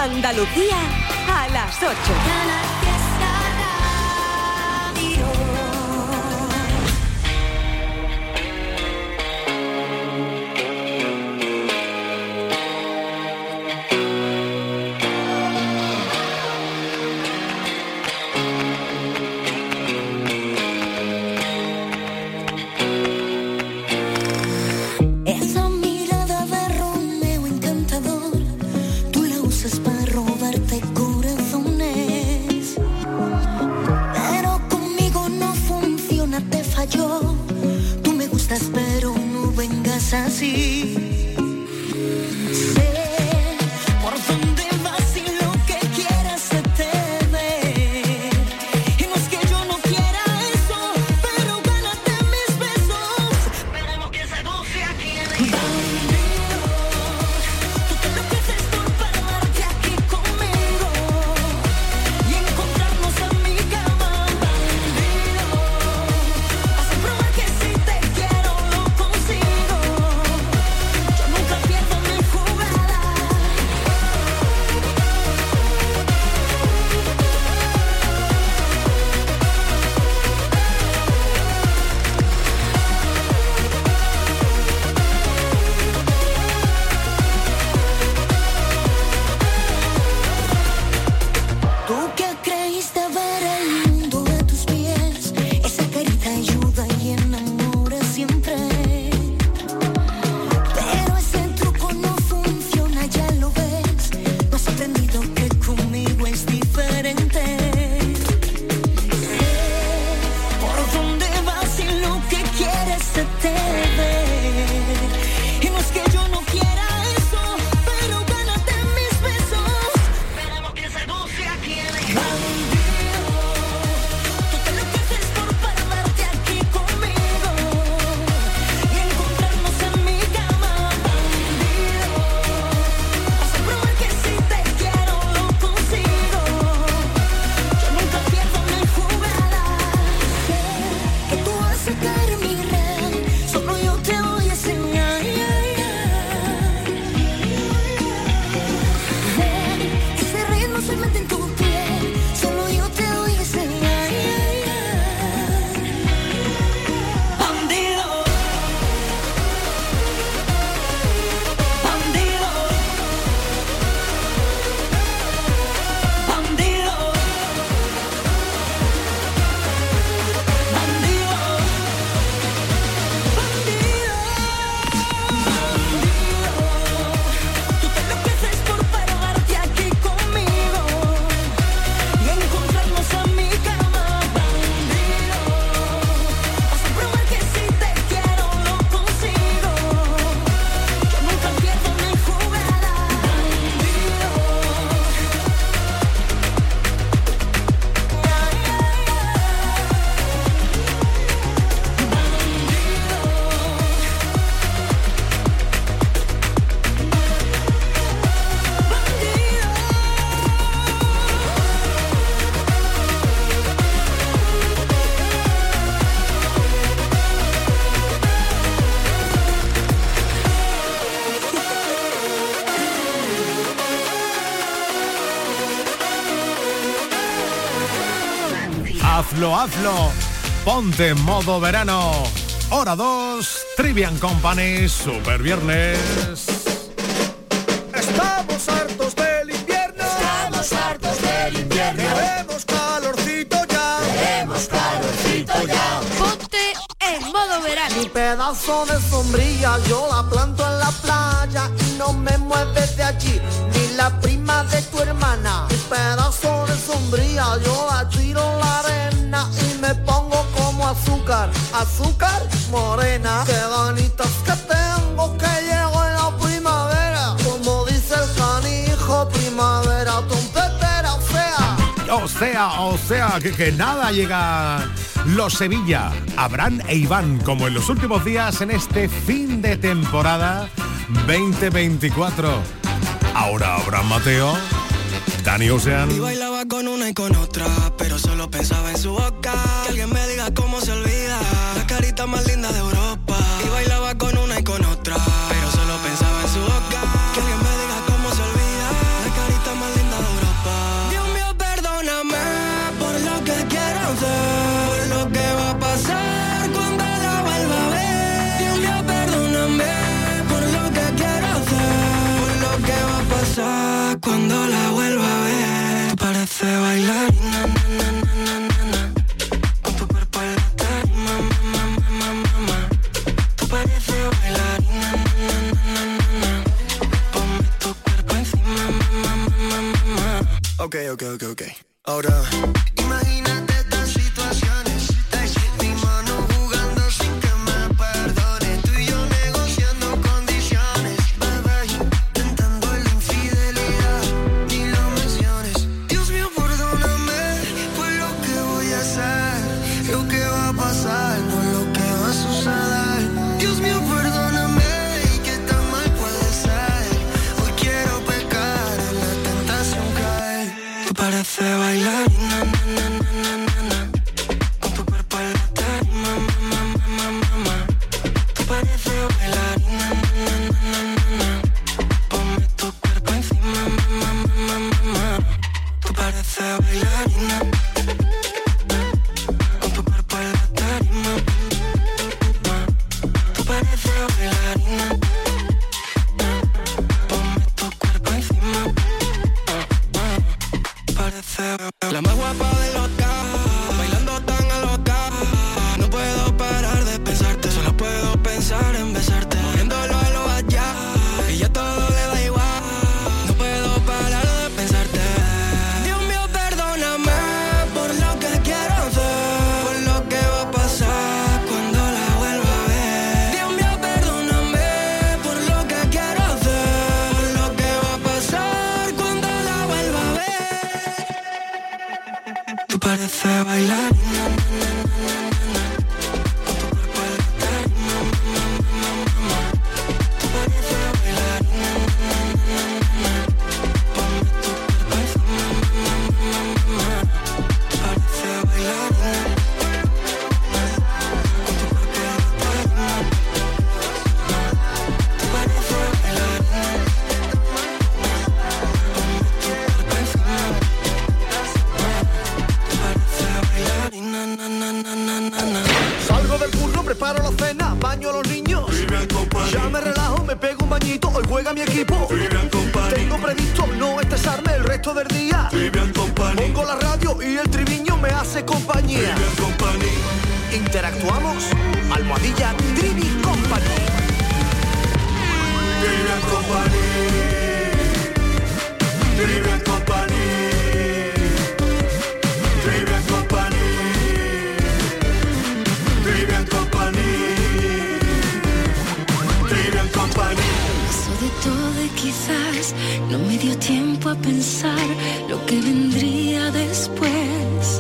Andalucía a las 8. Así Hazlo, ponte en modo verano. Hora 2, Trivian Company, Super Viernes. Estamos hartos del invierno. Estamos hartos del invierno. Queremos calorcito ya. Queremos calorcito ya. Ponte en modo verano. Mi pedazo de sombrilla yo la planto en la playa y no me mueves de allí, ni la prima de tu hermana. Mi pedazo de sombrilla yo la tiro en la arena y me pongo como azúcar, azúcar morena. Qué ganitas que tengo que llego en la primavera, como dice el canijo, primavera trompetera, O sea, que nada llega los Sevilla, Abraham e Iván, como en los últimos días en este fin de temporada 2024. Ahora Abraham Mateo, Dani Ocean. Y bailaba con una y con otra, pero solo pensaba en su boca. Que alguien me diga cómo se olvida la carita más linda de Europa. Y bailaba con una y con otra, pero solo pensaba en su boca. Que alguien me diga cómo se olvida la carita más linda. pareces bailarina, na, na, na, na, na. Con tu cuerpo en la tarima, ma, ma, ma, ma, ma. Tú pareces bailarina, na, na, na, na, na. Ponme tu cuerpo encima, ma, ma, ma, ma, ma. Ok. Ahora, imagínate estas situaciones. Mi mano jugando sin que me perdone. Tú y yo negociando condiciones. Bebé, intentando la infidelidad. Ni lo menciones. Dios mío, perdóname por lo que voy a hacer. Lo que va a pasar, por lo que va a suceder. Dios mío, perdóname. ¿Y qué tan mal puede ser? Hoy quiero pecar, en la tentación caer. Tú pareces bailarina, na, na, na, na, na, na. Con tu cuerpo en la tarima, ma, ma, ma, ma, ma. Tú pareces bailarina, na, na, na, na, na. Ponme tu cuerpo encima, ma, ma, ma, ma, ma. Tú pareces bailarina. Con tu cuerpo en la tarima, ma. Tú pareces bailarina. Ponme tu cuerpo encima. Parece la más guapa de los cajas, bailando tan alocada. No puedo parar de pensarte, solo puedo pensar en besarte. Moviéndolo a lo allá, y ya todo le da igual. No puedo parar de pensarte. Dios mío, perdóname por lo que quiero hacer, por lo que va a pasar cuando la vuelva a ver. Dios mío, perdóname por lo que quiero hacer, por lo que va a pasar cuando la vuelva a ver. Tú pareces bailarina, na, na, na, na, na. Con tu cuerpo en la tarima, ma, ma, ma, ma. Tú pareces bailarina, na, na, na, na, na. Ponme tu cuerpo encima, ma, ma, ma, ma. Tú pareces bailarina. Con tu cuerpo en la tarima, tú pareces bailarina. Ponme tu cuerpo encima. Salgo del curro, preparo la cena, baño a los niños. Ya me relajo, me pego un bañito, hoy juega mi equipo. Tengo previsto no estresarme el resto del día. Pongo la radio y el triviño me hace compañía. Interactuamos, almohadilla Trivi Company. Trivian Company. Trivian Company. Trivian Company. Trivian Company. Trivian Company. Pasó de todo y quizás no me dio tiempo a pensar lo que vendría después.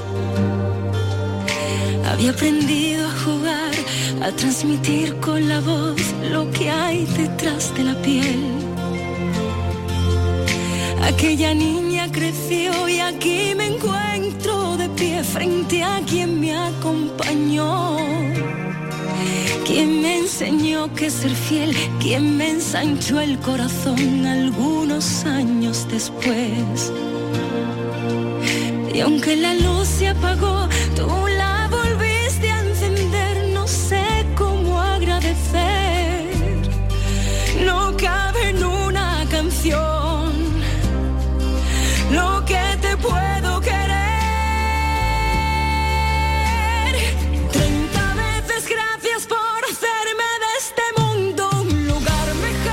Había aprendido a jugar, a transmitir con la voz lo que hay detrás de la piel. Aquella niña creció y aquí me encuentro de pie frente a quien me acompañó. Quien me enseñó que ser fiel, quien me ensanchó el corazón algunos años después. Y aunque la luz se apagó, tú la volviste a encender, no sé cómo agradecer. No cabe en una canción lo que te puedo querer. 30 veces gracias por hacerme de este mundo un lugar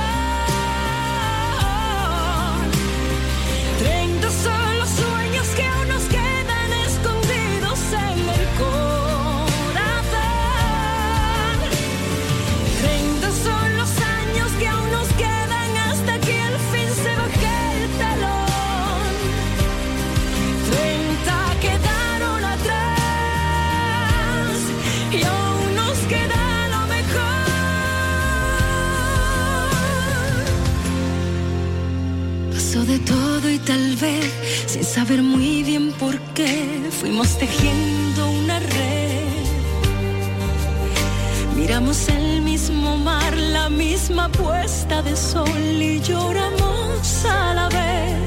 mejor. 30 son los sueños que aún nos quedan escondidos en el corazón. 30 son los años que aún nos quedan hasta que al fin se baje el telón. 30 quedaron atrás y aún nos queda lo mejor. Pasó de todo y tal vez, sin saber muy bien por qué, fuimos tejiendo una red. Miramos el mismo mar, la misma puesta de sol y lloramos a la vez.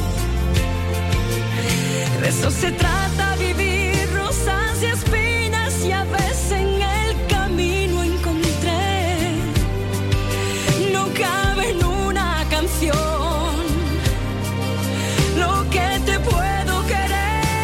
De eso se trata vivir, rosas y espinas, y a veces en el camino encontré. No cabe en una canción lo que te puedo querer.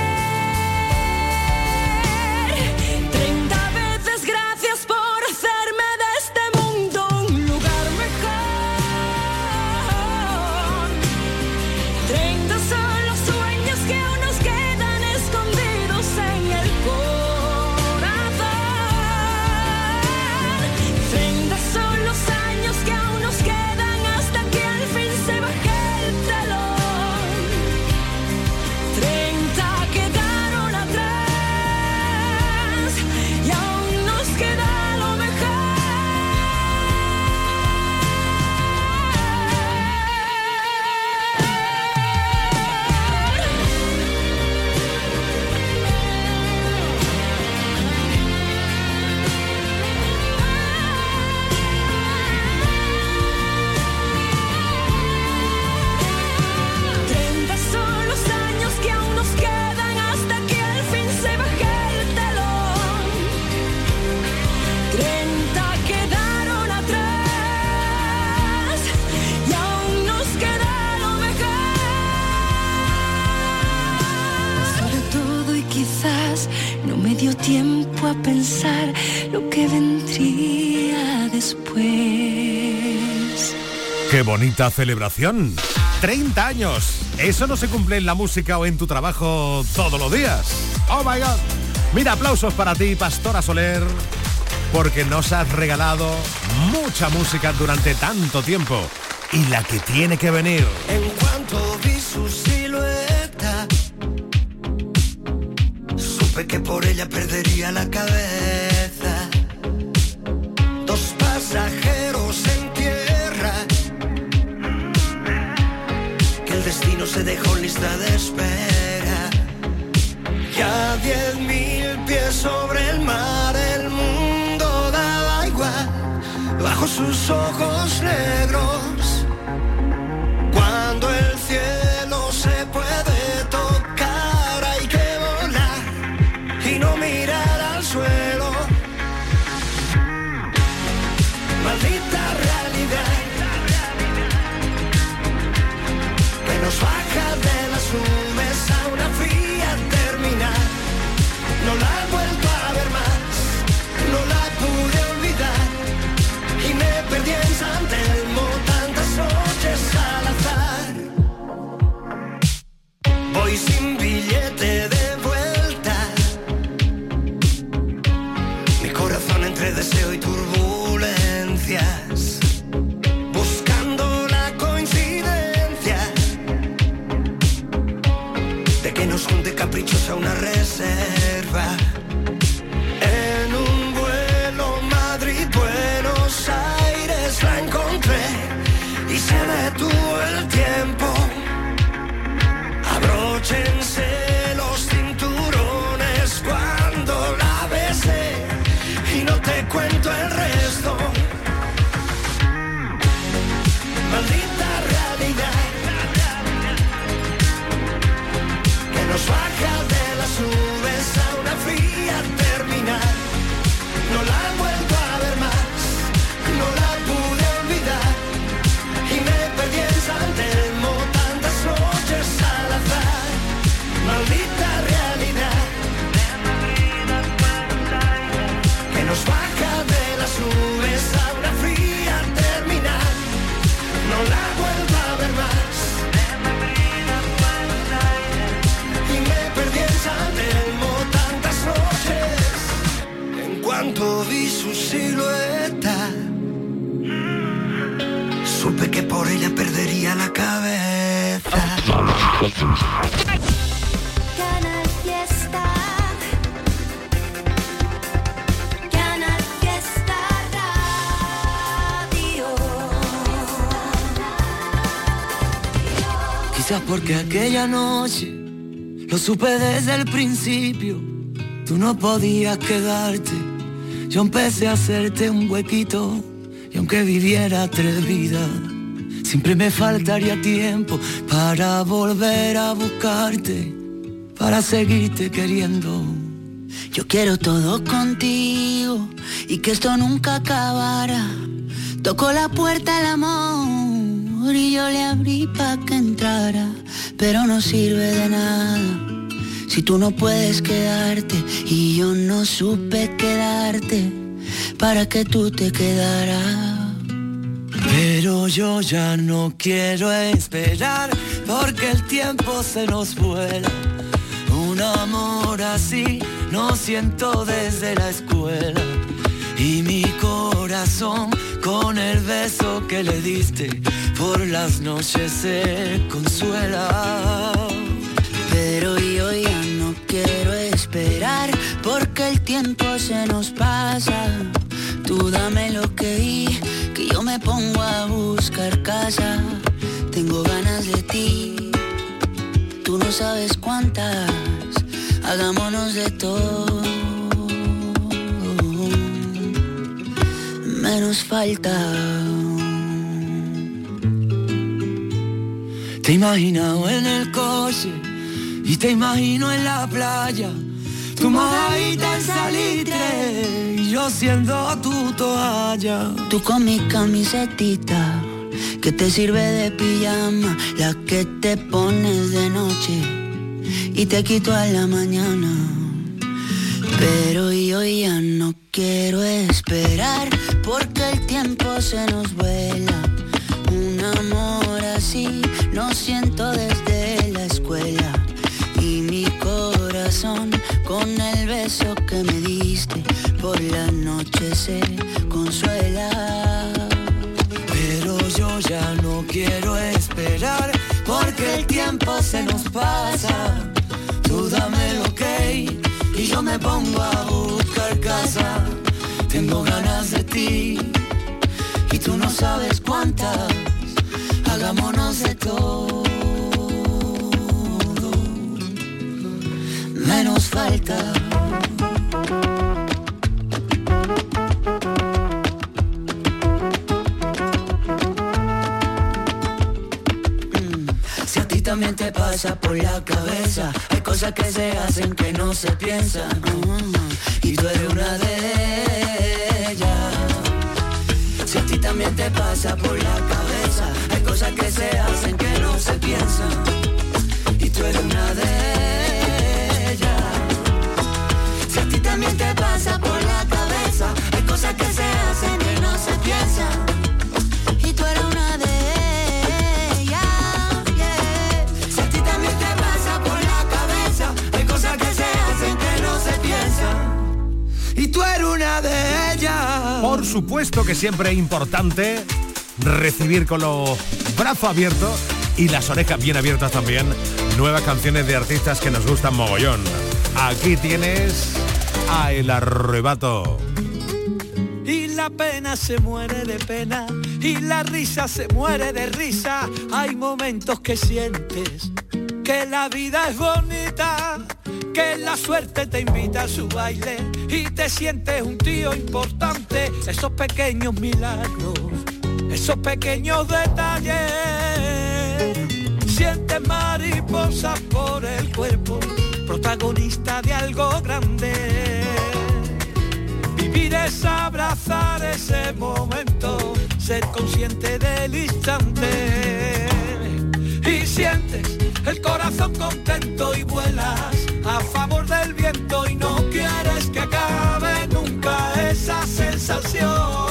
tiempo a pensar lo que vendría después. ¡Qué bonita celebración! 30 años. Eso no se cumple en la música o en tu trabajo todos los días. ¡Oh, my God! Mira, aplausos para ti, Pastora Soler, porque nos has regalado mucha música durante tanto tiempo. Y la que tiene que venir. En cuanto vi su silueta, supe que por ella perdería la cabeza. Dos pasajeros en tierra, que el destino se dejó en lista de espera. Ya 10.000 pies sobre el mar, el mundo daba igual bajo sus ojos negros. Cuando el cielo se puede tocar, hay que volar y no mirar al suelo. Maldita realidad que nos baja de las nubes a una fría terminal. No la he vuelto a ver más, no la pude olvidar y me perdí en San Telmo tantas noches al azar. Voy sin billete de vuelta, mi corazón entre deseo y turbulencias, buscando la coincidencia de que nos junte caprichos a una reserva. En un vuelo Madrid-Buenos Aires la encontré y se detuvo el tiempo. Abróchense los cinturones cuando la besé y no te cuento el resto. Maldita realidad que nos baja de las nubes a una fría terminal. No la he vuelto a ver más, no la pude olvidar y me perdí en San Telmo tantas noches al azar. Maldita realidad que nos baja de las nubes a una fría terminal. No la he vuelto a ver más y me perdí en San Telmo tantas noches. En cuanto vi su silueta, supe que por ella perdería la cabeza. Canal Fiesta, Canal Fiesta Radio. Quizás porque aquella noche lo supe desde el principio. Tú no podías quedarte, yo empecé a hacerte un huequito. Y aunque viviera 3 vidas, siempre me faltaría tiempo para volver a buscarte, para seguirte queriendo. Yo quiero todo contigo y que esto nunca acabara. Tocó la puerta el amor y yo le abrí pa' que entrara, pero no sirve de nada si tú no puedes quedarte y yo no supe quedarte para que tú te quedaras. Pero yo ya no quiero esperar porque el tiempo se nos vuela. Un amor así no siento desde la escuela. Y mi corazón con el beso que le diste por las noches se consuela. Pero yo ya no quiero esperar porque el tiempo se nos pasa. Tú dame lo que yo me pongo a buscar casa. Tengo ganas de ti, tú no sabes cuántas. Hagámonos de todo, menos falta. Te he imaginado en el coche y te imagino en la playa. Tu mojadita en salitre y yo siendo tu toalla. Tú con mi camisetita que te sirve de pijama, la que te pones de noche y te quito a la mañana. Pero yo ya no quiero esperar, porque el tiempo se nos vuela. Un amor así lo siento desde la escuela. Y mi corazón con el beso que me diste por la noche se consuela. Pero yo ya no quiero esperar, porque el tiempo se nos pasa. Tú dame el ok y yo me pongo a buscar casa. Tengo ganas de ti y tú no sabes cuántas. Hagámonos de todo, menos falta. Si a ti también te pasa por la cabeza, hay cosas que se hacen que no se piensan, y tú eres una de ellas. Si a ti también te pasa por la cabeza, hay cosas que se hacen que no se piensan, y tú eres una de ellas. Si a ti también te pasa por la cabeza, hay cosas que se hacen que no se piensan, y tú eres una de ellas. Si a ti también te pasa por la cabeza, hay cosas que se hacen que no se piensan, y tú eres una de ellas. Por supuesto que siempre es importante recibir con los brazos abiertos y las orejas bien abiertas también nuevas canciones de artistas que nos gustan mogollón. Aquí tienes a El Arrebato. Y la pena se muere de pena y la risa se muere de risa. Hay momentos que sientes que la vida es bonita, que la suerte te invita a su baile y te sientes un tío importante. Esos pequeños milagros, esos pequeños detalles, sientes mariposas por el cuerpo, protagonista de algo grande. Vivir es abrazar ese momento, ser consciente del instante, y sientes el corazón contento y vuelas a favor del viento y no quieres que acabe nunca esa sensación.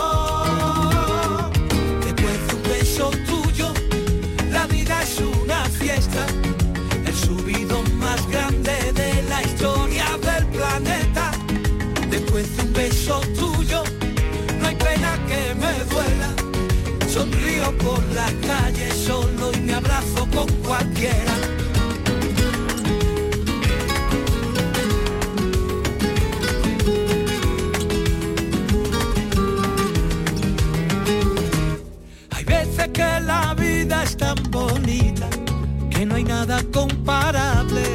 Después de un beso tuyo, la vida es una fiesta, el subidón más grande de la historia del planeta. Después de un beso tuyo, no hay pena que me duela. Sonrío por la calle solo y me abrazo con cualquiera. Hay veces que la vida es tan bonita que no hay nada comparable.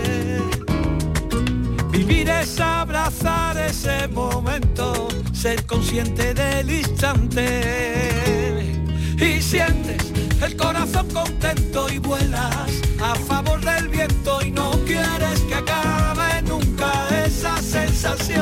Vivir es abrazar ese momento, ser consciente del instante, y sientes el corazón contento y vuelas a favor del viento y no quieres que acabe nunca esa sensación.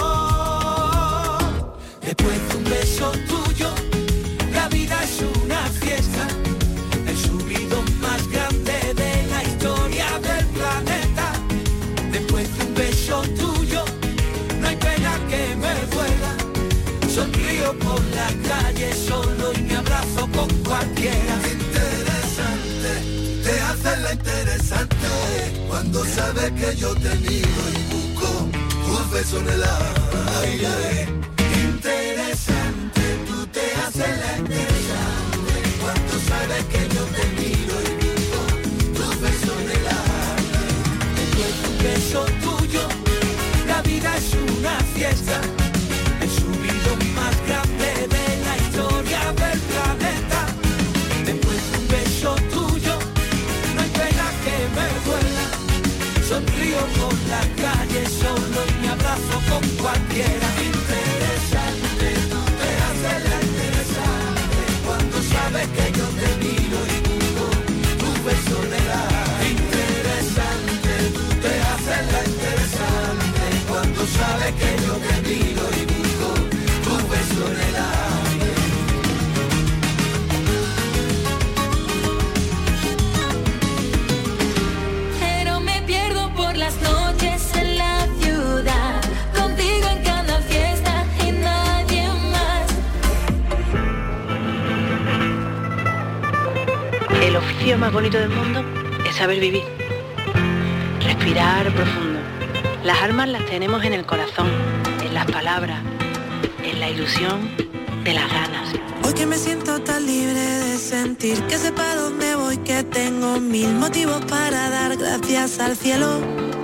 Después de un beso tuyo, la vida es una fiesta, el subidón más grande de la historia del planeta. Después de un beso tuyo, no hay pena que me duela. Sonrío por la calle solo y me abrazo con cualquiera. Interesante, te haces la interesante cuando sabes que yo te miro y busco tu beso en el aire. Interesante, tú te haces la interesante cuando sabes que yo te miro y busco tu beso en el aire. Después de un beso tuyo, la vida es una fiesta, el subidón más grande de la historia del planeta. Después de un beso tuyo, no hay pena que me duela. Sonrío por la calle solo y me abrazo con cualquiera. Interesante, tú te haces la interesante cuando sabes que yo te miro y busco tu beso en el aire. Interesante, tú te haces la interesante cuando sabes que yo te miro y busco tu beso en el aire. Pero me pierdo por las noches en la ciudad, contigo más bonito del mundo es saber vivir. Respirar profundo. Las armas las tenemos en el corazón, en las palabras, en la ilusión de las ganas. Hoy que me siento tan libre de sentir que sepa dónde voy, que tengo mil motivos para dar gracias al cielo.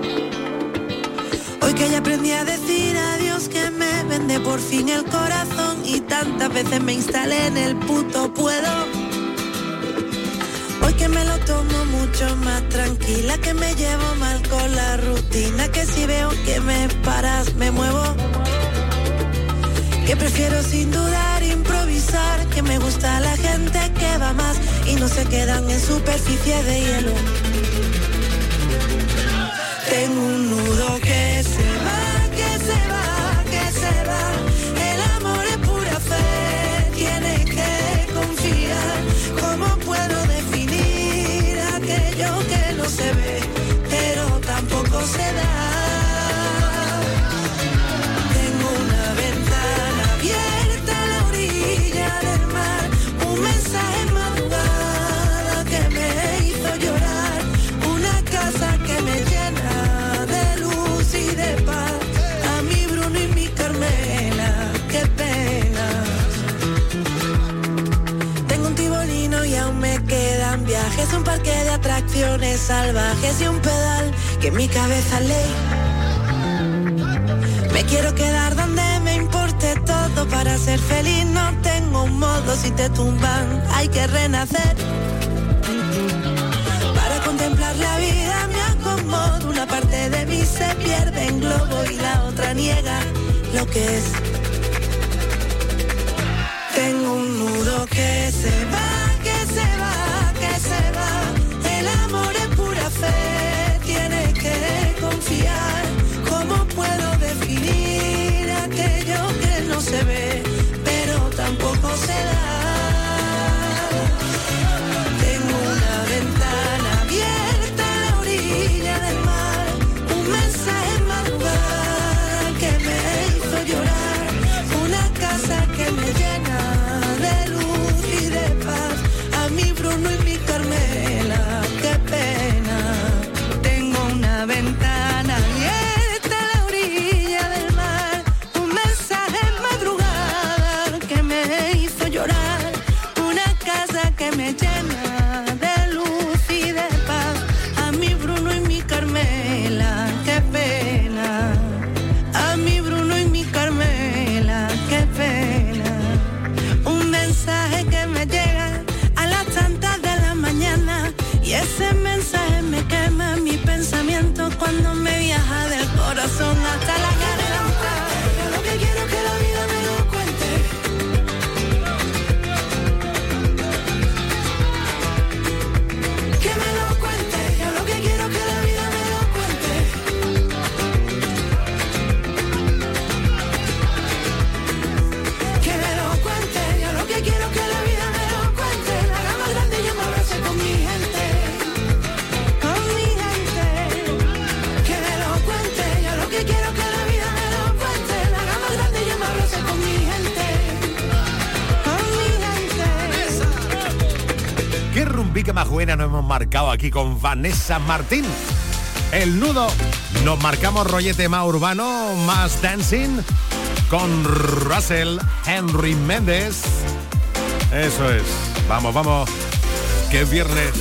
Hoy que ya aprendí a decir adiós, que me vende por fin el corazón y tantas veces me instalé en el puto puedo. Hoy que me lo tomo mucho más tranquila, que me llevo mal con la rutina, que si veo que me paras me muevo. Que prefiero sin dudar improvisar, que me gusta la gente que va más y no se quedan en superficie de hielo. Tengo un nudo que se va, que se va, que se va. El amor es pura fe, tienes que confiar. ¿Cómo puedo definir aquello que no se ve, pero tampoco se da? Es un parque de atracciones salvajes y un pedal que en mi cabeza ley. Me quiero quedar donde me importe todo para ser feliz. No tengo un modo, si te tumban hay que renacer. Para contemplar la vida me acomodo. Una parte de mí se pierde en globo y la otra niega lo que es. Tengo un nudo que se va, que se va, que se va. El amor es pura fe, tienes que confiar. ¿Cómo puedo definir aquello que no se ve, pero tampoco se da? Tengo una ventana abierta a la orilla del mar, un mensaje en madrugada que me hizo llorar, una casa que me llena de luz y de paz. A mi Bruno y mi Carmela, qué pena. Tengo una ventana abierta a la orilla del mar, un mensaje en madrugada que me hizo llorar, una casa que me llena de luz y de paz. A mi Bruno y mi Carmela, qué pena. A mi Bruno y mi Carmela, qué pena. Un mensaje que me llega a las tantas de la mañana y ese mensaje me quema mi pensamiento cuando me viaja del corazón hasta la garganta. Yo lo que quiero es que la vida me lo cuente, que me lo cuente. Yo lo que quiero es que la vida me lo cuente, que me lo cuente. Yo lo que quiero es que la vida me lo cuente. La haga más grande y yo me abrace con mi gente, con mi gente. Que me lo cuente. Yo lo que quiero es que la vida me lo cuente. La haga más grande y yo me abrace con mi gente, con mi gente. Qué rumbica más buena nos hemos marcado aquí con Vanessa Martín. El nudo. Nos marcamos rollete más urbano, más dancing con Russell Henry Méndez. Eso es. Vamos, vamos. Que es viernes.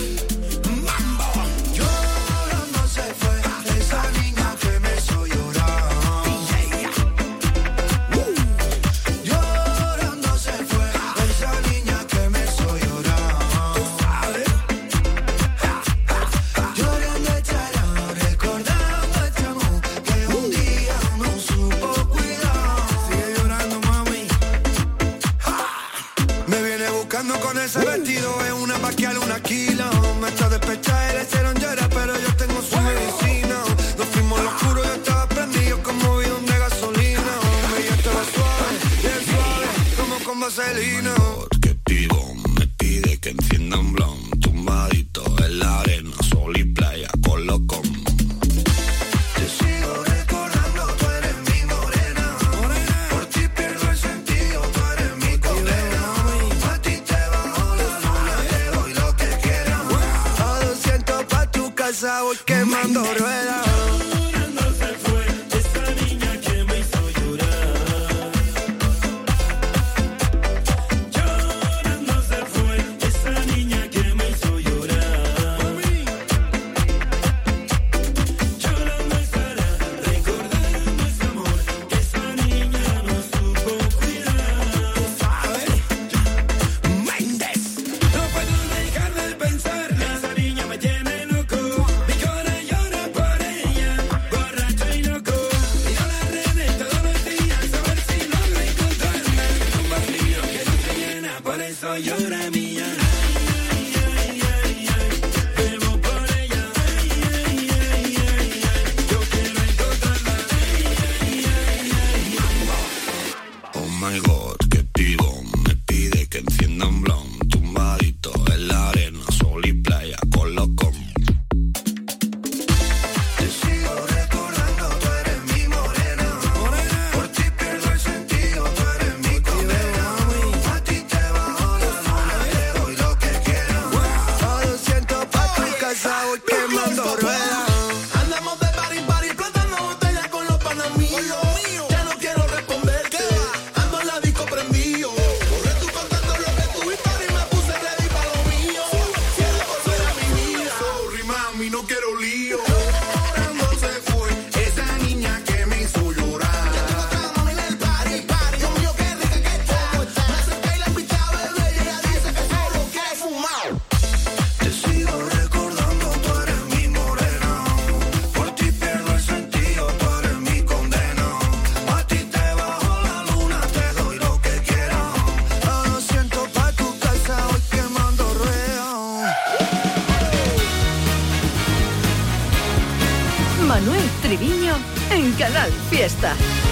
Llorando se fue esa niña que me hizo llorar. Llorando se fue esa niña que me hizo llorar. Llorando echará, recordando este amor que un día no supo cuidar. Sigue llorando, mami. Me viene buscando con ese vestido, es una paquial, una kilo. Me está despechada y le hicieron llorar, pero yo tengo su medicina. Nos fuimos al oscuro, yo estaba prendido como bidón de gasolina. Ella estaba suave, bien suave, como con vaselina. Que pido, me pide que encienda un blunt, tumbadito en la arena, sol y playa con locom. Te sigo recordando, tú eres mi morena. Por ti pierdo el sentido, tú eres mi condena. A ti te bajo la luna, te doy lo que quieras. casa voy quemando ruedas. Fiesta.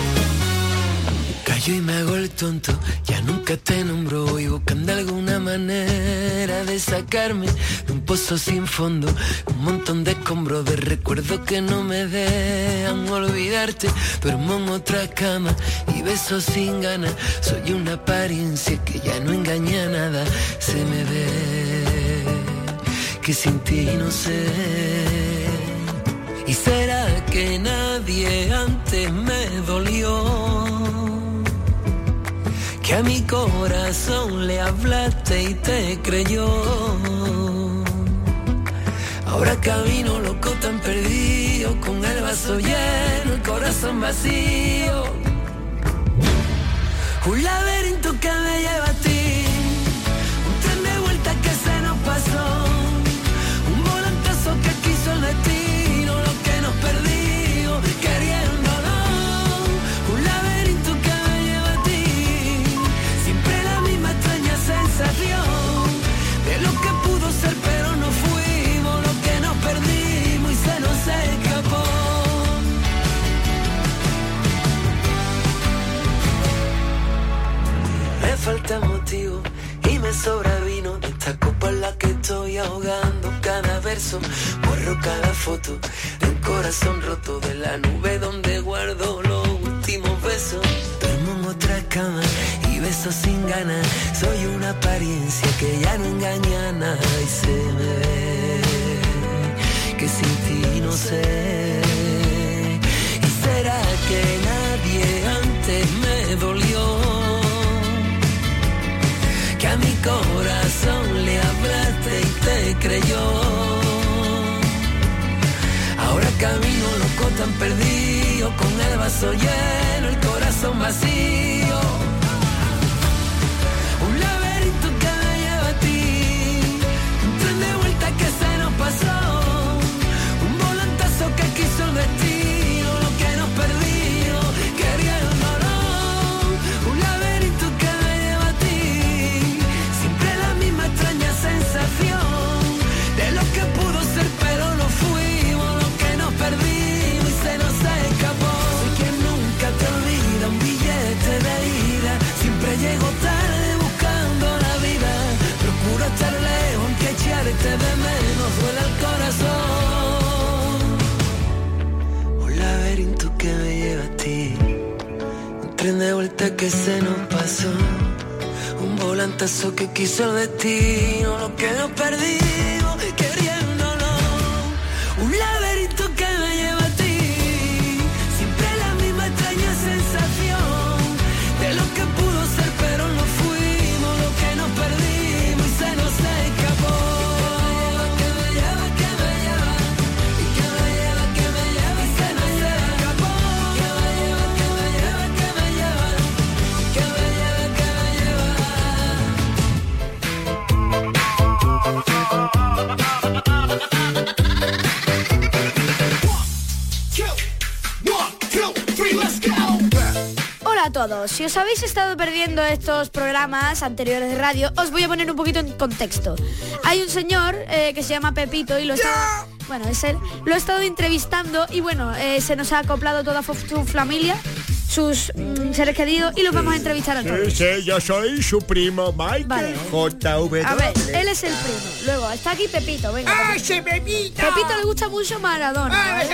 Callo y me hago el tonto, ya nunca te nombro. Voy buscando alguna manera de sacarme de un pozo sin fondo. Un montón de escombros de recuerdos que no me dejan olvidarte. Duermo en otra cama y beso sin ganas. Soy una apariencia que ya no engaña nada. Se me ve que sin ti no sé. ¿Y será que nadie antes me dolió? Que a mi corazón le hablaste y te creyó. Ahora camino loco tan perdido, con el vaso lleno, el corazón vacío. Un laberinto que me lleva a ti, un tren de vuelta que se nos pasó, un volantazo que quiso el destino, lo que nos perdió, queriéndolo. Un laberinto que me lleva a ti, siempre la misma extraña sensación de lo que pudo ser pero no fuimos, lo que nos perdimos y se nos escapó. Me falta motivo y me sobra vino de esta copa en la que estoy ahogando cada verso. Borro cada foto de un corazón roto, de la nube donde guardo los últimos besos. Duermo en otra cama y beso sin ganas. Soy una apariencia que ya no engaña a nada y se me ve que sin ti no sé. ¿Y será que nadie antes me dolió? Que a mi corazón le hablaste y te creyó. Ahora camino loco tan perdido, con el vaso lleno, el corazón vacío. Un laberinto que me lleva a ti, un tren de vuelta que se nos pasó, un volantazo que quiso el destino, lo que nos perdió, queriéndolo. Un laberinto que me lleva a ti, siempre la misma extraña sensación de lo que pudo ser pero no fuimos, lo que nos perdimos y se nos escapó. Sé que nunca te olvida un billete de ida, siempre llego tarde buscando la vida. Procuro estar lejos aunque echarte de menos duele el corazón. Un laberinto que me lleva a ti, un tren de vuelta que se nos pasó, un volantazo que quiso el destino, lo que nos perdimos queriéndolo. todo. Si os habéis estado perdiendo estos programas anteriores de radio, os voy a poner un poquito en contexto. Hay un señor que se llama Pepito y lo está... Bueno, es él. Lo he estado entrevistando y bueno, se nos ha acoplado toda su familia, sus seres queridos, y los vamos a entrevistar a todos. Sí, yo soy su primo Mike. Vale. JW. A ver, él es el primo. Luego está aquí Pepito, venga. ¡Ah, Pepito. sí, Pepito! Pepito le gusta mucho Maradona. ¿Vale?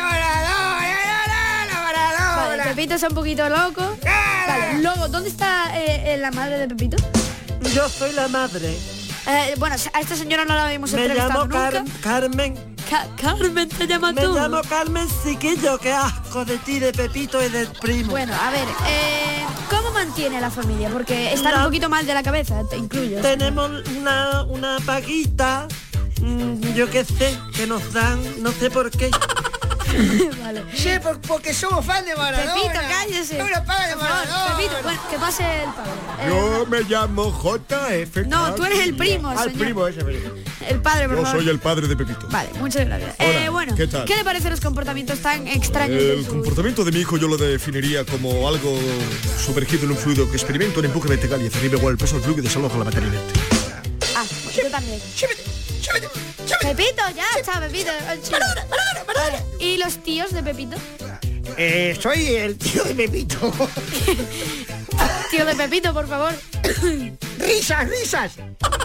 Vale, Pepito es un poquito loco. Vale, luego, ¿dónde está la madre de Pepito? Yo soy la madre. Bueno, a esta señora no la habíamos Me entrevistado llamo nunca. Carmen. Carmen, ¿te llamas tú? Me llamo Carmen Siquillo, qué asco de ti, de Pepito y del primo. Bueno, a ver, ¿cómo mantiene la familia? Porque están un poquito mal de la cabeza, te incluyo. Tenemos una paguita, yo qué sé, que nos dan, no sé por qué. Vale. Sí, porque somos fan de Maradona. Pepito, cállese. No lo paga de Maradona. Pepito, bueno, que pase el padre. Yo me llamo JF. No, tú eres el primo, el señor. primo ese. El padre, por Yo favor. soy el padre de Pepito. Vale, muchas gracias. Hola, Bueno, ¿qué tal? ¿qué le parecen los comportamientos tan extraños de El su... comportamiento de mi hijo yo lo definiría como algo sumergido en un fluido que experimenta un empuje vertical y hace igual el peso del fluido y desaloja la materia inerte. Ah, yo también. Pepito, ya está, Pepito. Vale, ¿y los tíos de Pepito? Soy el tío de Pepito. Tío de Pepito, por favor. ¡Risas, risas!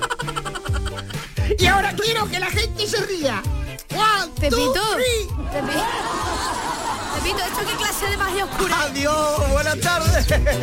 Y ahora quiero que la gente se ría. One, Pepito. two, three. Pepito, ¿esto qué clase de magia oscura? Adiós, buenas tardes.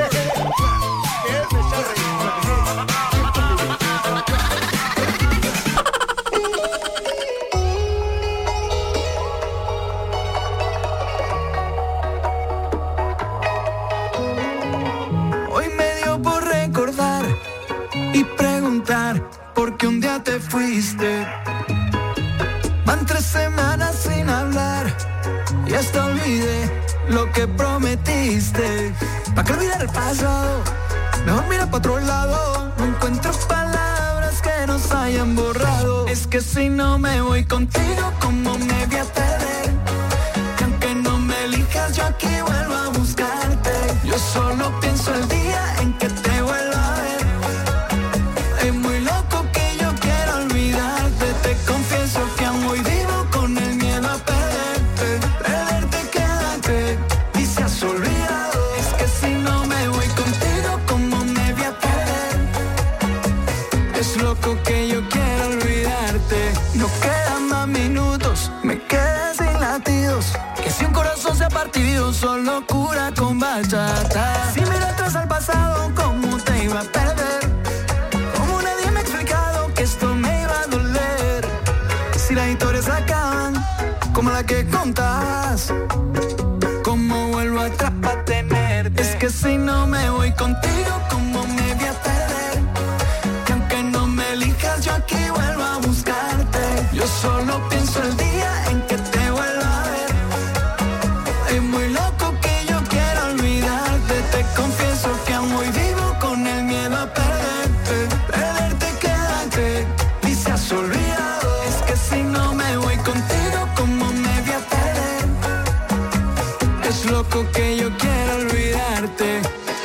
Hoy me dio por recordar y preguntar por qué un día te fuiste. Van 3 semanas sin hablar y hasta olvidé lo que prometiste. ¿Para qué olvidar el pasado? Mejor mira para otro lado. No encuentro palabras que nos hayan borrado. Es que si no me voy contigo, ¿cómo me voy a perder? Que aunque no me elijas, yo aquí vuelvo a buscarte. Yo solo pienso el día en que te vuelva a ver. Es muy loco que yo quiera olvidarte. Te confieso que aún hoy vivo con el miedo a perderte. Perderte, quédate y se has olvidado. Es que si no me voy contigo, ¿cómo me voy a perder? Es loco que yo quiera olvidarte. No quedan más minutos, me quedé sin latidos. Que si un corazón se ha partido, solo cura con bachata. Si miro atrás al pasado, ¿cómo te iba a perder? Como nadie me ha explicado que esto me iba a doler. Si las historias acaban, como la que contabas, ¿cómo vuelvo atrás para tenerte? Es que si no me voy contigo, ¿cómo me voy a perder? Que aunque no me elijas, yo aquí vuelvo a buscarte. Yo solo pienso el día en que te vuelva a ver. Es muy loco que yo quiera olvidarte. Te confieso que aún hoy vivo con el miedo a perderte. Perderte, quédate y se has olvidado. Es que si no me voy contigo, ¿cómo me voy a perder? Es loco que yo quiera olvidarte.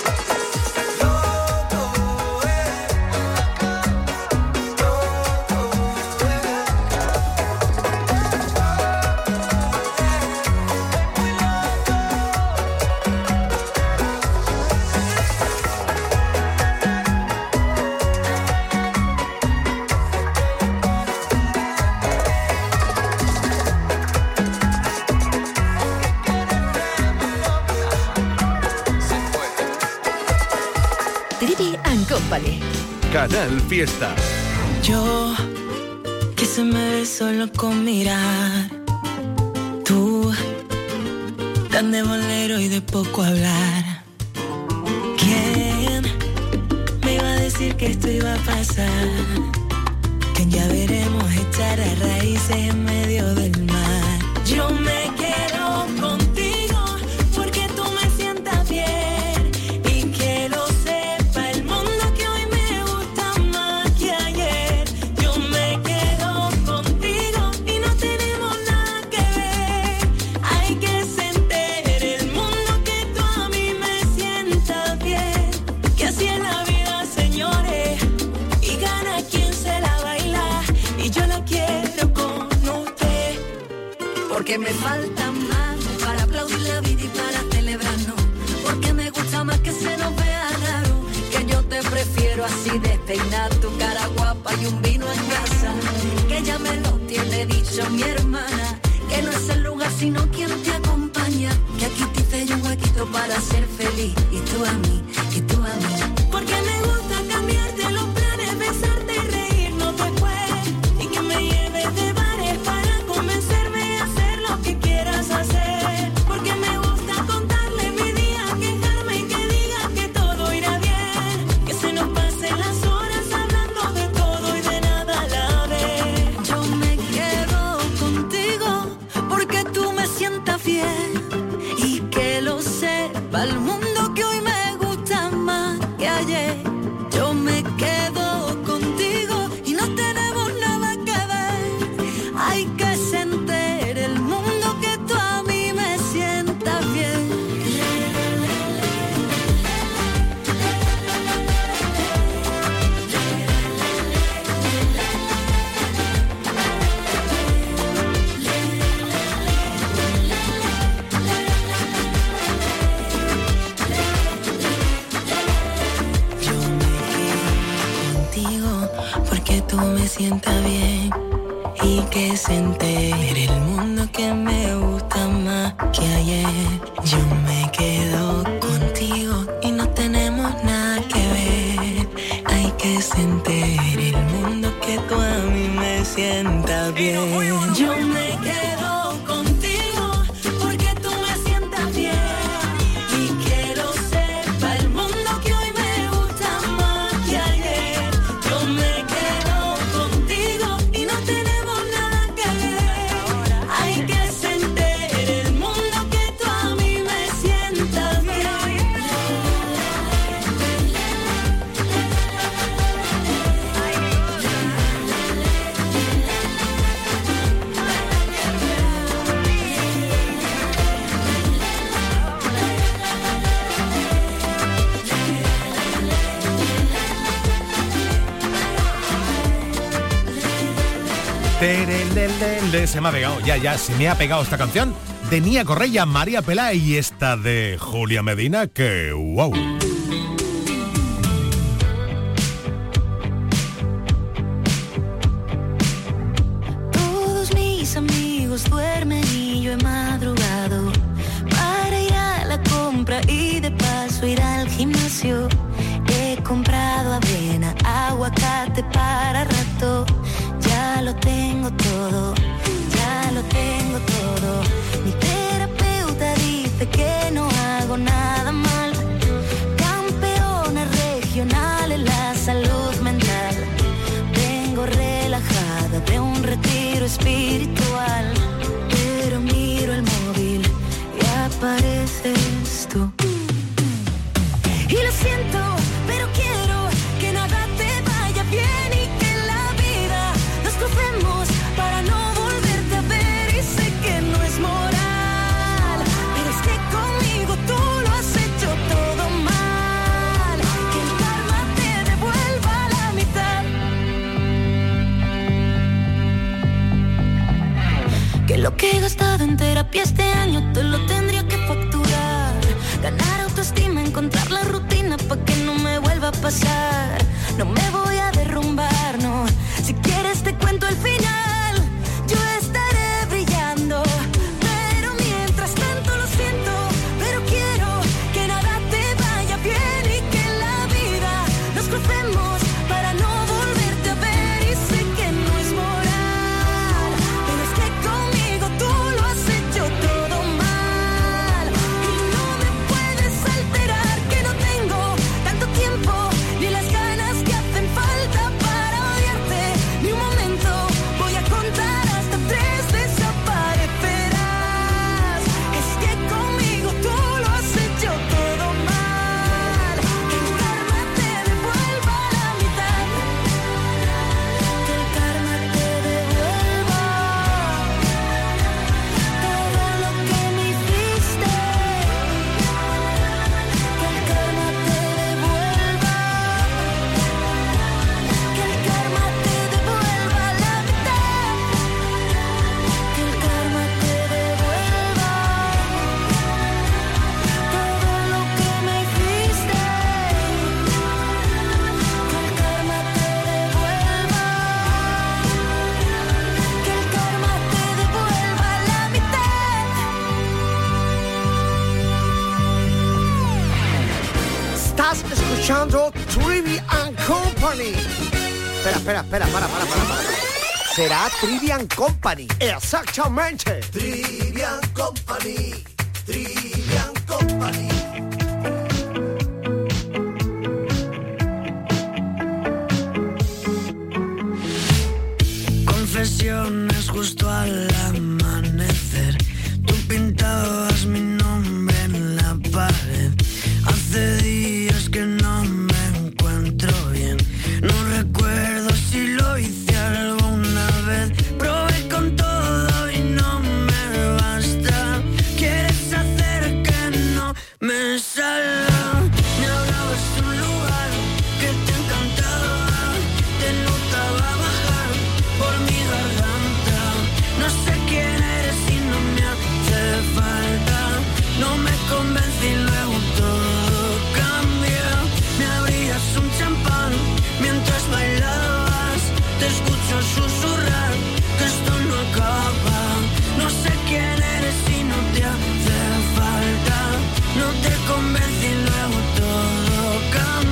Trivi and Company. Canal Fiesta. Yo, que se me ve solo con mirar. Tú, tan de bolero y de poco hablar. ¿Quién me iba a decir que esto iba a pasar? Que ya veremos echar a raíces en medio del mar. Yo me quedo contigo porque tú me sientas bien y que lo sepa el mundo que hoy me gusta más que ayer. Yo me quedo contigo y no tenemos nada que ver. Hay que se entere el mundo que tú a mí me sientas bien. porque me faltan manos para aplaudir la vida y para celebrarnos, porque me gusta más que se nos vea raro, que yo te prefiero así despeinar tu cara guapa y un vino en casa, que ya me lo tiene dicho mi hermana, que no es el lugar sino quien te acompaña, que aquí te hice yo un huequito para ser feliz, y tú a mí, y tú a mí, porque me gusta cambiarte los planes, besarte y reírnos después, y que me lleves de bares para convencerme a hacer lo que quieras hacer, porque me gusta contarle mi día, quejarme y que diga que todo irá bien, que se nos pasen las horas hablando de todo y de nada a la vez. Yo me quedo contigo porque tú me sientas bien y que lo sepa el mundo que hoy me gusta más que ayer. Yo me quedo contigo y no tenemos nada que ver. Hay que sentir el mundo que tú a mí me sientas bien. Contigo porque tú me sientas bien y que se entere el mundo que me gusta más que ayer. Yo me quedo contigo y no tenemos nada que ver. Hay que se entere el mundo que tú a mí me sientas bien. Yo me quedo contigo porque tú me sientas bien y que lo sepa el mundo que hoy me gusta más que ayer. Yo me quedo contigo y no tenemos nada que ver. Hay que sentir el mundo que tú a mí me sientas bien. Se me ha pegado, ya, se me ha pegado esta canción de Nia Correia, María Pelá y esta de Julia Medina, que wow. Todos mis amigos duermen y yo he madrugado para ir a la compra y de paso ir al gimnasio. He comprado avena, aguacate para rato. Ya lo tengo todo, ya lo tengo todo. Mi terapeuta dice que no hago nada mal. Campeona regional en la salud mental. Vengo relajada de un retiro espiritual. Pero miro el móvil y apareces tú. Y lo siento, pero quiero que nada te vaya bien y que en la vida nos crucemos para no volverte a ver. Y sé que no es moral, pero es que conmigo tú lo has hecho todo mal. Que el karma te devuelva la mitad. Que lo que he gastado en terapia este año te lo tendría que facturar. Ganar autoestima, encontrar la rutina pa' que no me vuelva a pasar. No me voy a derrumbar, no. Si quieres te cuento el final. Yo estaré brillando, pero mientras tanto lo siento. Pero quiero que nada te vaya bien y que en la vida nos crucemos para no volverte a ver. Y sé que no es moral, pero es que conmigo tú lo has hecho todo mal. Y no me puedes alterar, que no tengo tanto tiempo ni las ganas que hacen falta para odiarte. Ni un momento voy escuchando Trivian Company. Espera, para. Será Trivian Company. Exactamente. Trivian Company. Trivian Company. Confesiones justo al amanecer. Tú pintabas mi nombre en la pared. Hace días que no me encuentro bien. No recuerdo si lo hice alguna vez. Probé con todo y no me basta. Quieres hacer que no me salga. Me hablabas de un lugar que te encantaba. Te notaba bajar por mi garganta. No sé quién eres y no me hace falta. No me convence y luego todo cambia. Me abrías un champán mientras bailabas. Te escucho susurrar que esto no acaba. No sé quién eres y no te hace falta. No te convence y luego todo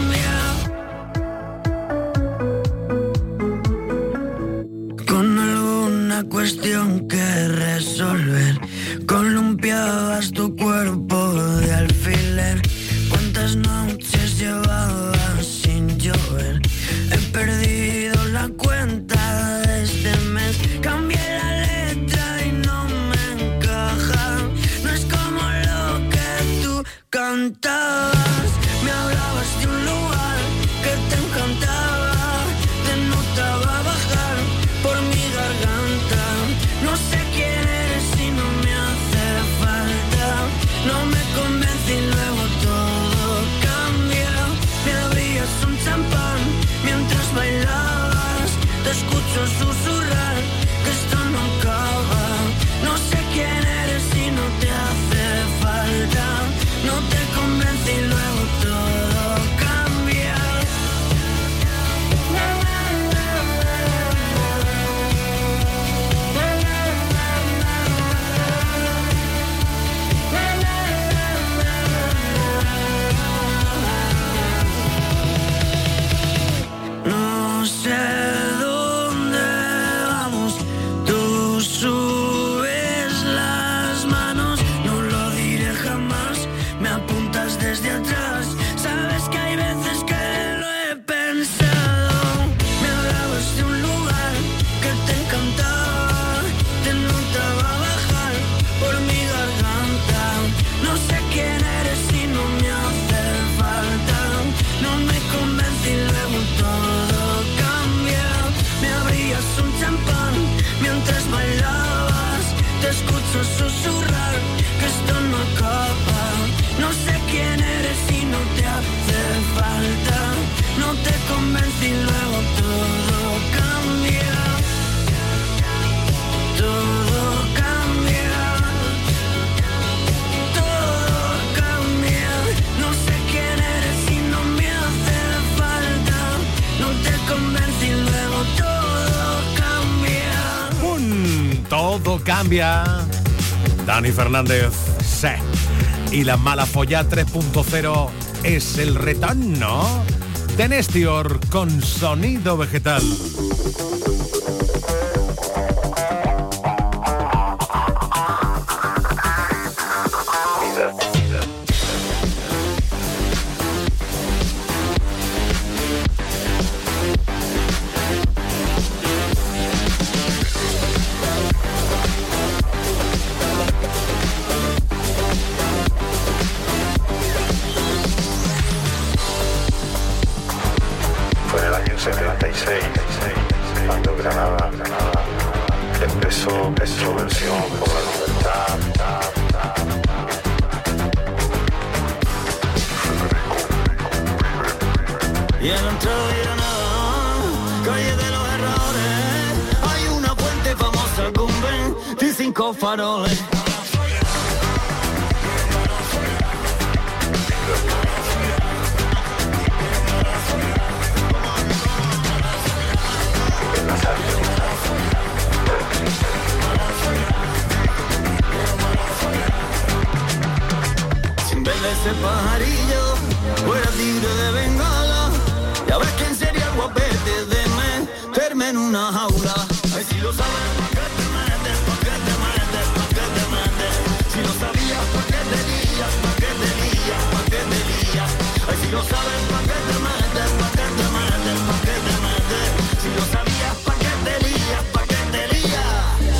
cambia. Con alguna cuestión que resolver, columpiabas tu cuerpo de alfiler. ¿Cuántas noches llevabas sin llover? He perdido la cuenta de este mes. Cambié la letra y no me encaja. No es como lo que tú cantabas. Me hablabas de un lugar que te encantaba. Te notaba bajar por mi garganta. No sé quién eres y no me hace falta. No me convence y luego todo cambia. Me abrías un champán mientras bailabas. Te escucho susurrar que esto no acaba. No sé quién eres y no te hace falta. No te convence y luego todo cambia. No sé dónde vamos, tú subes las manos, no lo diré jamás, me apuntas desde atrás, sabes que hay veces que lo he pensado, me hablabas de un lugar que te encantaba, te notaba bajar por mi garganta, no sé quién eres y no me hace falta, no me convence y luego todo cambia, me abrías un champán mientras bailabas, te escucho susurrar que esto no acaba, no sé quién eres y no te hace falta, no te convence y luego todo cambia, todo cambia, todo cambia, no sé quién eres y no me hace falta, no te convence y luego todo cambia. Todo cambia. Dani Fernández, sí. Y la mala folla 3.0 es el retorno de Nestior con sonido vegetal. Fue en el año 76, cuando Granada empezó su versión por la libertad. Y en la entrada de Granada, calle de los errores, hay una fuente famosa con 25 faroles. Sin verle ese pajarillo fuera tigre de Bengala. Ya ves que en serio el guapete de meterme en una jaula. Ay, si lo sabes, pa' que te metes, pa' que te metes, pa' que te metes. Si lo sabías, pa' que te lías, pa' que te lías, pa' que te lías. Ay, si lo sabes, pa' que te metes, pa' que te metes, pa' que te metes. Si lo sabías, pa' que te lías, pa' que te lías.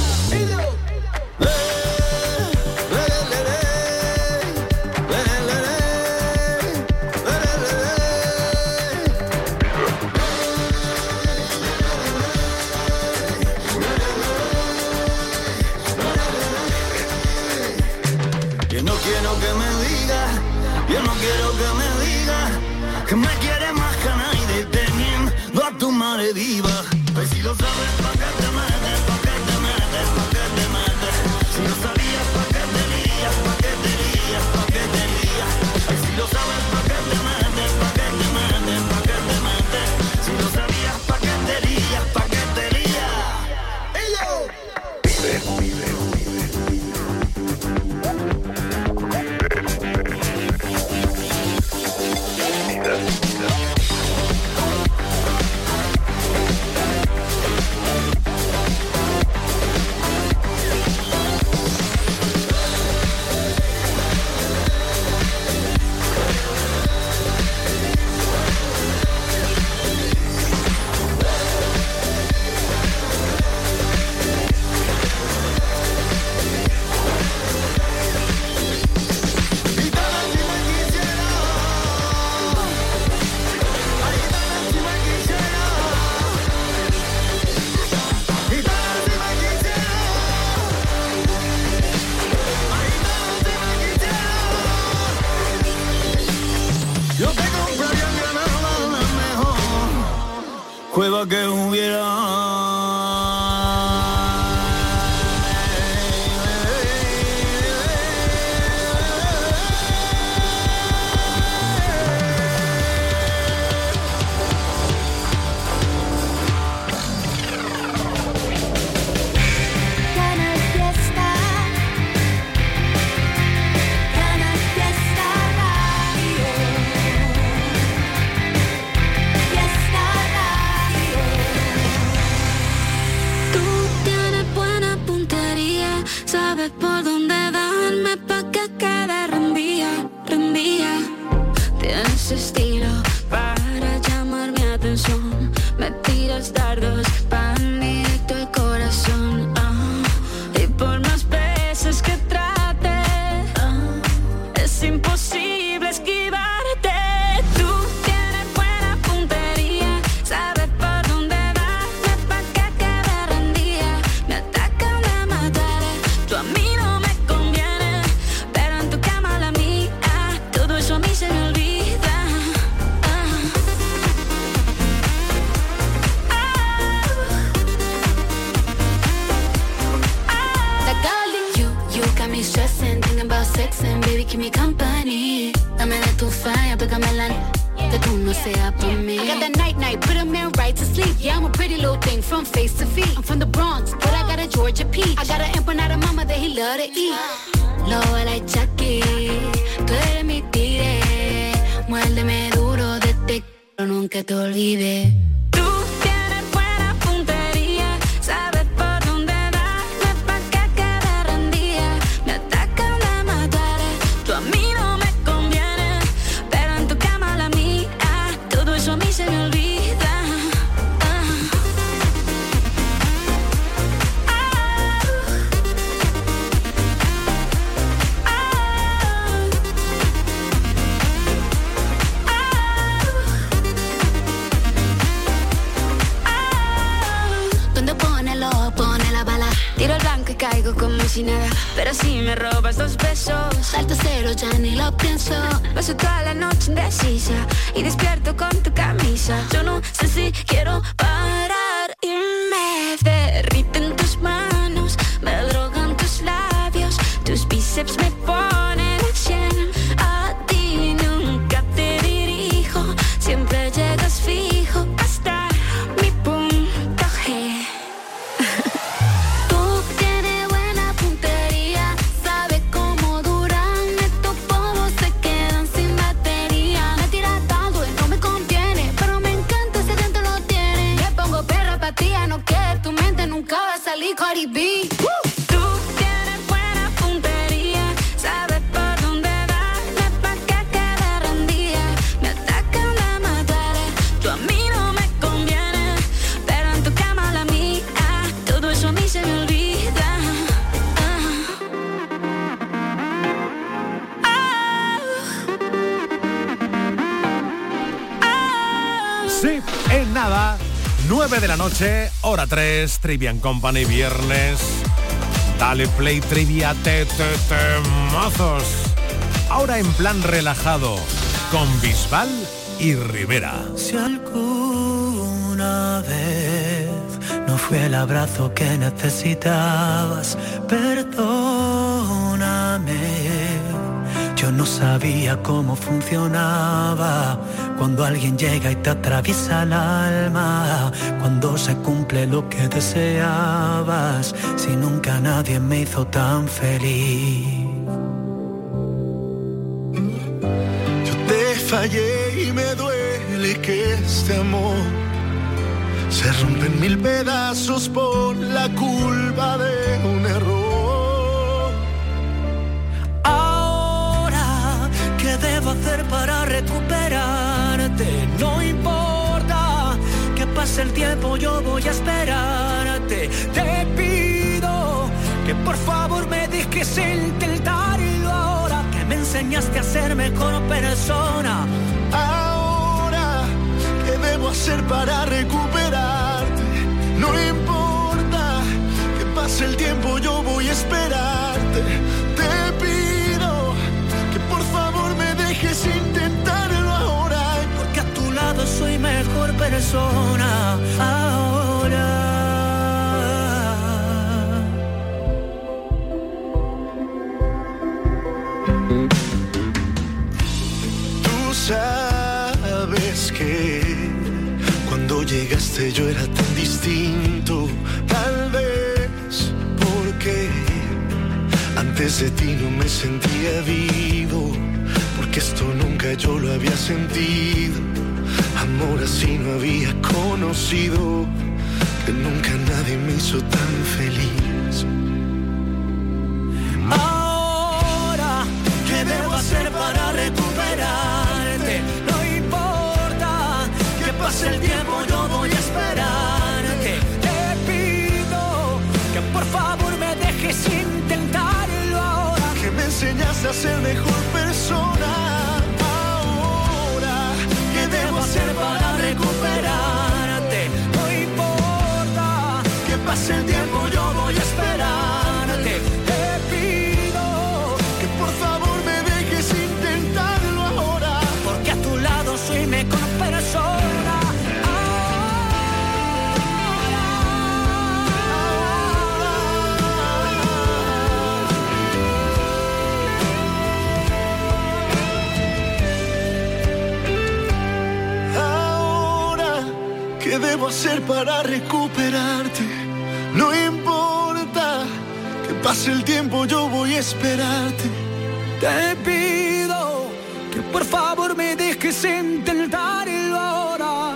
Yo no quiero que me digas que me quieres más que nadie teniendo a tu madre viva. Pues si lo sabes, pa' que te metes, pa' que te metes, pa' que te metes. Si lo sabías, pa' que te lías, pa' que te lías, pa' que te lías. Ay, si lo sabes, pa' que te metes, pa' que te metes, pa' que te metes. Si lo sabías, pa' que te lías, pa' que te lías. Cueva que hubiera. Por dónde darme pa' que quede rendía. Tienes estilo para llamar mi atención. Me tiras dardos pan directo al corazón. Y por más veces que trate, es imposible esquivarte. Tú tienes buena puntería, sabes por dónde darme pa' que quede rendía. Me atacan de matar. Tú a mí no me conviene, pero en tu cama la mía, todo eso a mí se me olvida. That girl you got me stressing, thinking about sex and baby keep me company. Dame de tu falla, pégame la que tú no seas por mí. I got that night, put a man right to sleep. Yeah, I'm a pretty little thing from face to feet. I'm from the Bronx, but I got a Georgia peach. I got an empanada mama that he love to eat. Lobo like Chucky, tú eres mi tigre. Muérdeme duro de te quiero, nunca te olvides. Tú tienes buena puntería, sabes por dónde darme pa' que quede rendía. Me atacan de matar, tú a mí no me conviene, pero en tu cama la mía, todo eso a mí se me olvida. Tiro el blanco y caigo como si nada, pero si me robas 2 besos, salto cero, ya ni lo pienso. Paso toda la noche indecisa y despierto con tu camisa. Yo no sé si quiero parar y me derriten tus manos, me drogan tus labios, tus bíceps me ponen al 100. A ti nunca te dirijo, siempre llegas fijo hasta mi punto G. Sabe cómo duran estos polvos, se quedan sin batería. nada, 9 de la noche, hora 3, Trivian Company, viernes. Dale play, trivia, mazos. Ahora en plan relajado, con Bisbal y Rivera. Si alguna vez no fue el abrazo que necesitabas, perdóname. Yo no sabía cómo funcionaba cuando alguien llega y te atraviesa el alma, cuando se cumple lo que deseabas, si nunca nadie me hizo tan feliz. Yo te fallé y me duele que este amor se rompe en mil pedazos por la culpa de un error. ¿Qué debo hacer para recuperarte? No importa que pase el tiempo, yo voy a esperarte. Te pido que por favor me dejes intentarlo ahora, que me enseñaste a ser mejor persona. Ahora, ¿qué debo hacer para recuperarte? No importa que pase el tiempo, yo voy a esperarte. Te pido que por favor me dejes intentarlo ahora, porque a tu lado soy mejor persona ahora. Tú sabes que cuando llegaste yo era tan distinto, tal vez porque antes de ti no me sentía vivo, porque esto nunca yo lo había sentido. Amor así no había conocido, que nunca nadie me hizo tan feliz. Ahora, ¿qué debo hacer para recuperarte? No importa que pase el tiempo, yo voy a esperarte. Te pido que por favor me dejes intentarlo ahora, que me enseñaste a ser mejor persona. Ahora, ¿qué debo hacer para recuperarte? No importa que pase el tiempo, yo voy a esperarte. Te pido que por favor me dejes intentarlo ahora, porque a tu lado soy mejor persona. ¿Qué debo hacer para recuperarte? No importa que pase el tiempo, yo voy a esperarte. Te pido que por favor me dejes intentarlo ahora.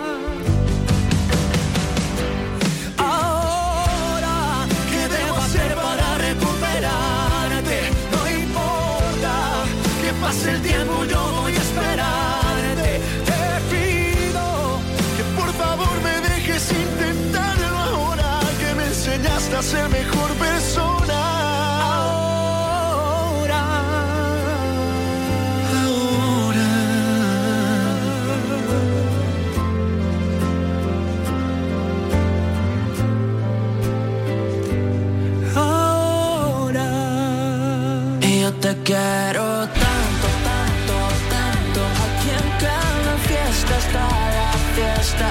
Ahora, ¿qué debo hacer para recuperarte? No importa que pase el tiempo, yo voy a esperarte. Te pido que por favor me dejes intentarlo ahora, que me enseñaste a ser mejor persona. Te quiero tanto, tanto, tanto. Aquí en cada fiesta está la fiesta.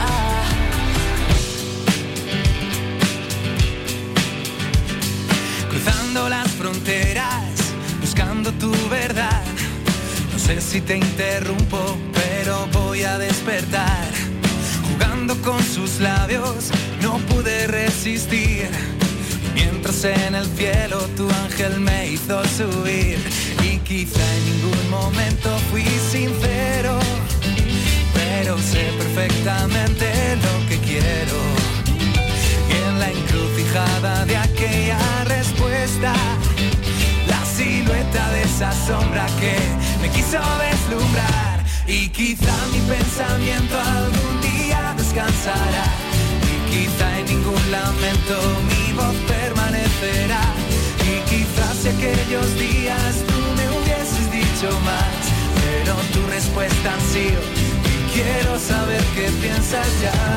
Cruzando las fronteras, buscando tu verdad. No sé si te interrumpo, pero voy a despertar. Jugando con sus labios, no pude resistir. Mientras en el cielo tu ángel me hizo subir, y quizá en ningún momento fui sincero, pero sé perfectamente lo que quiero. Y en la encrucijada de aquella respuesta, la silueta de esa sombra que me quiso deslumbrar. Y quizá mi pensamiento algún día descansará, quizá en ningún lamento mi voz permanecerá. Y quizás si aquellos días tú me hubieses dicho más, pero tu respuesta ha sido: te quiero saber qué piensas ya.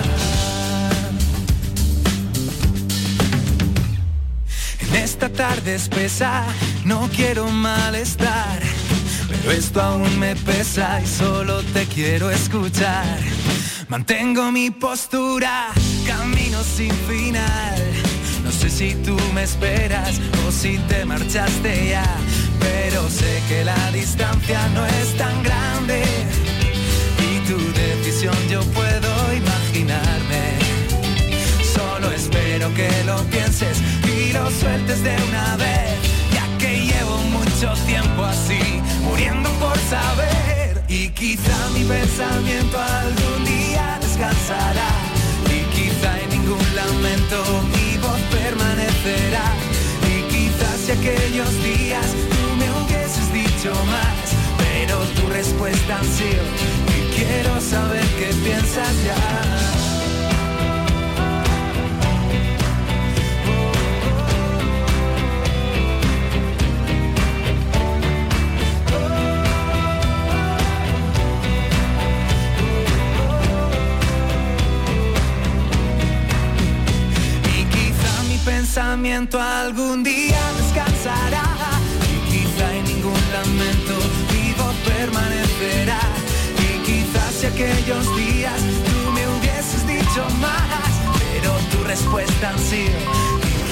En esta tarde espesa no quiero malestar, pero esto aún me pesa y solo te quiero escuchar. Mantengo mi postura, camino sin final. No sé si tú me esperas o si te marchaste ya, pero sé que la distancia no es tan grande y tu decisión yo puedo imaginarme. Solo espero que lo pienses y lo sueltes de una vez, ya que llevo mucho tiempo así, muriendo por saber. Y quizá mi pensamiento algún día descansará, y quizá en ningún lamento mi voz permanecerá. Y quizás si aquellos días tú me hubieses dicho más, pero tu respuesta ha sido y quiero saber qué piensas ya. Pensamiento algún día descansará, y quizá en ningún lamento mi voz permanecerá. Y quizás si aquellos días tú me hubieses dicho más, pero tu respuesta ha sido